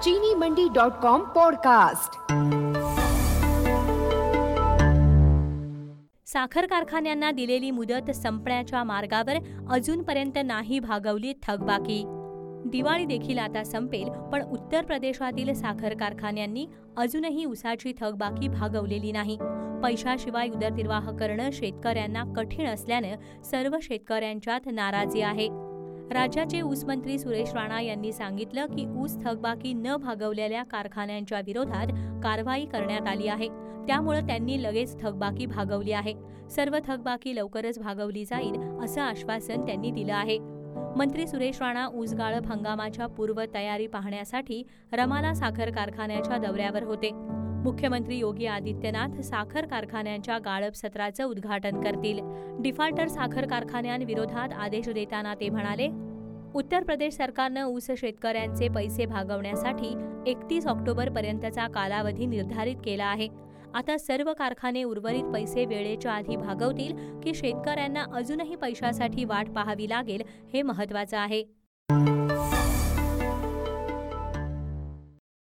चीनीमंडी.com podcast. साखर कारखान्यांना दिलेली मुदत संपण्याच्या मार्गावर अजूनपर्यंत नाही भागवली थकबाकी। दिवाळी देखील आता संपेल, पण उत्तर प्रदेशातील साखर कारखान्यांनी अजूनही ऊसाची थकबाकी भागवलेली नाही। पैशाशिवाय उदरनिर्वाह करणं शेतकऱ्यांना कठीण असल्यानं सर्व शेतकऱ्यांच्यात नाराजी आहे। राज्याचे ऊसमंत्री सुरेश राणा यांनी सांगितलं की ऊस थकबाकी न भागवलेल्या कारखान्यांच्या विरोधात कारवाई करण्यात आली आहे, त्यामुळे त्यांनी लगेच थकबाकी भागवली आहे। सर्व थकबाकी लवकरच भागवली जाईल असं आश्वासन त्यांनी दिलं आहे। मंत्री सुरेश राणा ऊस गाळप हंगामाच्या पूर्वतयारी पाहण्यासाठी रमाला साखर कारखान्याच्या दौऱ्यावर होते। मुख्यमंत्री योगी आदित्यनाथ साखर कारखान्यांच्या गाळप सत्राचं उद्घाटन करतील। डिफॉल्टर साखर कारखान्यांविरोधात आदेश देताना ते म्हणाले, उत्तर प्रदेश सरकारनं ऊस शेतकऱ्यांचे पैसे भागवण्यासाठी 31 ऑक्टोबरपर्यंतचा कालावधी निर्धारित केला आहे। आता सर्व कारखाने उर्वरित पैसे वेळेच्या आधी भागवतील की शेतकऱ्यांना अजूनही पैशासाठी वाट पाहावी लागेल, हे महत्त्वाचं आहे।